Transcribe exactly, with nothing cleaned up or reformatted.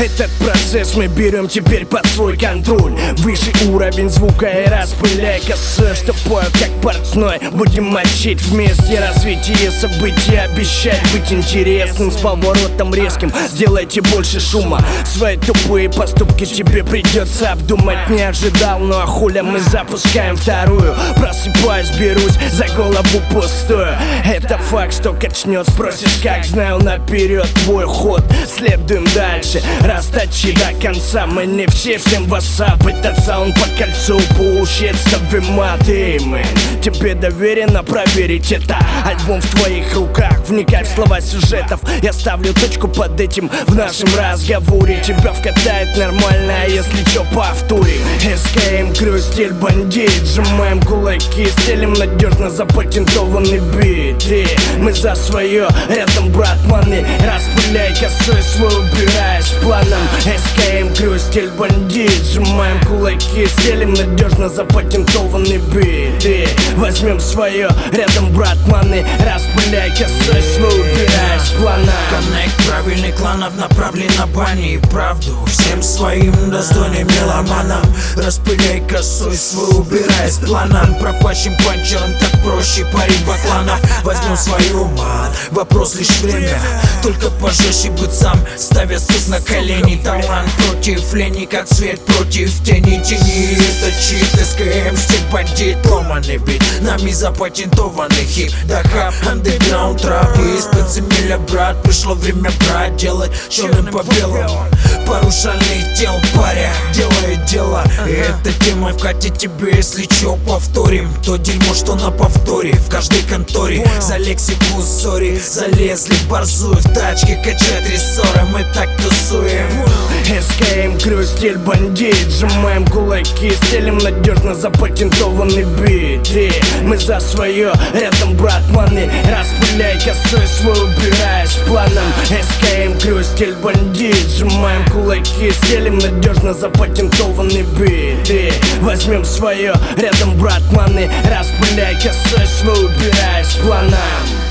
Этот процесс мы берем теперь под свой контроль. Выше уровень звука и распыляй косой, что пою как портной. Будем мочить вместе развитие событий, обещать быть интересным с поворотом резким. Сделайте больше шума, свои тупые поступки тебе придется обдумать. Не ожидал, ну а хуля мы запускаем вторую. Просыпаюсь, берусь за голову пустую. Это факт, что качнет, спросишь как, знаю наперед твой ход. Следуем дальше, расточи до конца. Мы не все, всем вассап. Этот саунд по кольцу получит с тобой маты, мэн. Тебе доверено проверить это. Альбом в твоих руках, вникай в слова сюжетов. Я ставлю точку под этим в нашем разговоре. Тебя вкатает нормально, а если чё повторим. эс ка эм Crew, стиль бандит. Сжимаем кулаки, стелим надежно запатентованный бит. И мы за свое, рядом брат маны. Распыляй косой свой, убирай с планом. эс ка эм Crew, стиль бандит. Сжимаем кулаки, стелим надежно запатентованный бит. И возьмем свое, рядом брат маны. Распыляй косой свой, убирай с плана. Коннект правильный кланов направлен на бани и правду. Всем своим достойным меломанам. Распыляй косой свой, убирай с планом. Пропащим панчером так проще парить бакланов. Возьмем свою мат, вопрос лишь время. Только пожестче быть сам, ставя сук на колени. Талант против лени, как свет против тени. Тени, это чит, эс ка эм, стиль бандит. Ломаный бит, нами запатентованный хип. Да хап, андеграунд рэп. Из подземелья, брат, пришло время брать. Делать черным по белому. Порушальных тел паря делает дело. И эта тема в кате тебе, если чё повторим. То дерьмо, что на повторе в каждой конторе. За лексику сори, залезли борзую в тачке, качать рессоры, мы так тусуем. эс ка эм Crew, стиль бандит. Сжимаем кулаки, стелим надежно запатентованный бит. И мы за свое, рядом брат маны. Распыляй косой свой, убирай с планом. эс ка эм Crew, стиль бандит. Сжимаем кулаки, стелим надежно запатентованный бит. И возьмем свое, рядом брат маны. Распыляй косой свой, убирай с планом.